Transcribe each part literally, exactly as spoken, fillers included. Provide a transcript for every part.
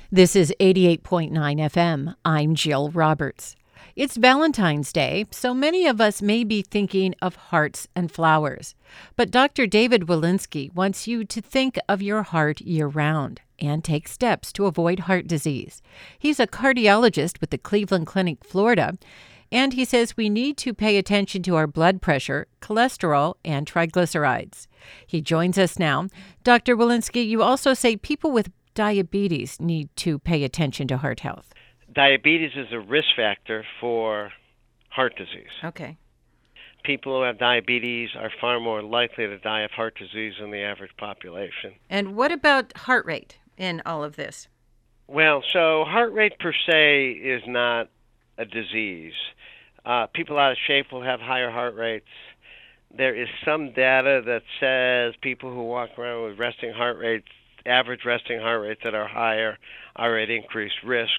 This is eighty-eight point nine F M. I'm Jill Roberts. It's Valentine's Day, so many of us may be thinking of hearts and flowers. But Doctor David Walensky wants you to think of your heart year-round and take steps to avoid heart disease. He's a cardiologist with the Cleveland Clinic, Florida, and he says we need to pay attention to our blood pressure, cholesterol, and triglycerides. He joins us now. Doctor Walensky, you also say people with diabetes need to pay attention to heart health. Diabetes is a risk factor for heart disease. Okay. People who have diabetes are far more likely to die of heart disease than the average population. And what about heart rate in all of this? Well, so heart rate per se is not a disease. Uh, people out of shape will have higher heart rates. There is some data that says people who walk around with resting heart rates, average resting heart rates that are higher, are at increased risk.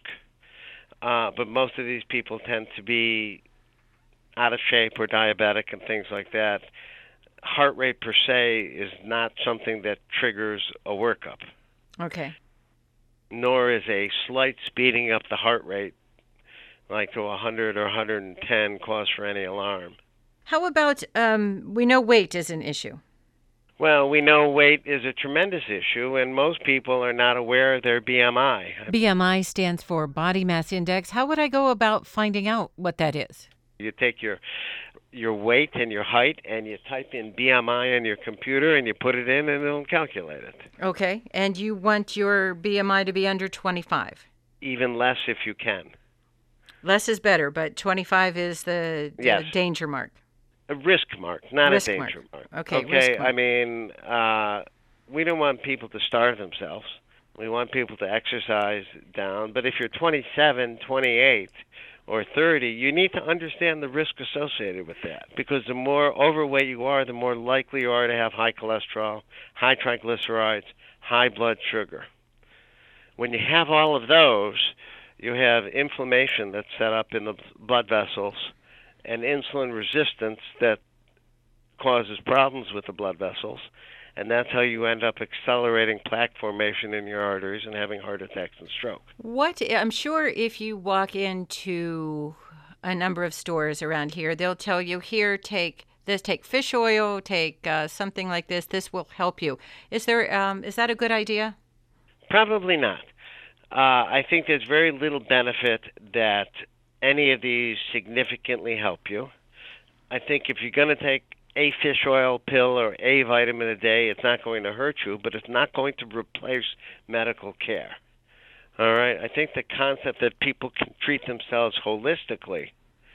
Uh, but most of these people tend to be out of shape or diabetic and things like that. Heart rate per se is not something that triggers a workup. Okay. Nor is a slight speeding up the heart rate, like to one hundred or one hundred ten, cause for any alarm. How about, um, we know weight is an issue. Well, we know weight is a tremendous issue, and most people are not aware of their B M I. B M I stands for Body Mass Index. How would I go about finding out what that is? You take your your weight and your height, and you type in B M I on your computer, and you put it in, and it'll calculate it. Okay. And you want your B M I to be under twenty-five? Even less if you can. Less is better, but twenty-five is the, the Yes. danger mark. A risk mark, not Risk a danger mark. mark. Okay, Okay, risk I mark. mean, uh, we don't want people to starve themselves. We want people to exercise down. But if you're twenty-seven, twenty-eight, or thirty, you need to understand the risk associated with that. Because the more overweight you are, the more likely you are to have high cholesterol, high triglycerides, high blood sugar. When you have all of those, you have inflammation that's set up in the blood vessels, and insulin resistance that causes problems with the blood vessels, and that's how you end up accelerating plaque formation in your arteries and having heart attacks and stroke. What, I'm sure if you walk into a number of stores around here, they'll tell you, here, take this, take fish oil, take uh, something like this, this will help you. Is there, um, is that a good idea? Probably not. Uh, I think there's very little benefit that any of these significantly help you. I think if you're going to take a fish oil pill or a vitamin a day, it's not going to hurt you, but it's not going to replace medical care. All right? I think the concept that people can treat themselves holistically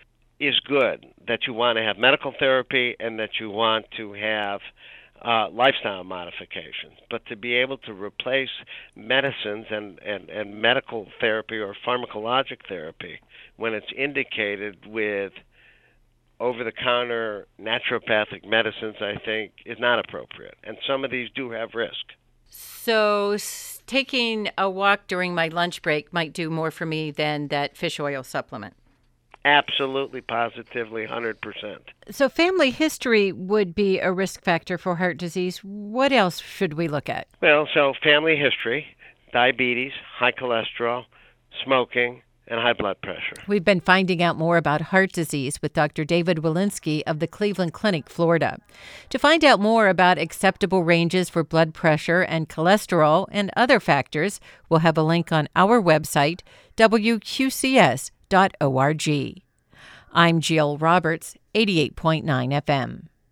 is good, that you want to have medical therapy and that you want to have uh, lifestyle modifications. But to be able to replace medicines and, and, and medical therapy or pharmacologic therapy when it's indicated with over-the-counter naturopathic medicines, I think, is not appropriate. And some of these do have risk. So s- taking a walk during my lunch break might do more for me than that fish oil supplement. Absolutely, positively, one hundred percent. So family history would be a risk factor for heart disease. What else should we look at? Well, so family history, diabetes, high cholesterol, smoking, and high blood pressure. We've been finding out more about heart disease with Doctor David Walensky of the Cleveland Clinic, Florida. To find out more about acceptable ranges for blood pressure and cholesterol and other factors, we'll have a link on our website, W Q C S dot org. I'm Jill Roberts, eighty-eight point nine F M.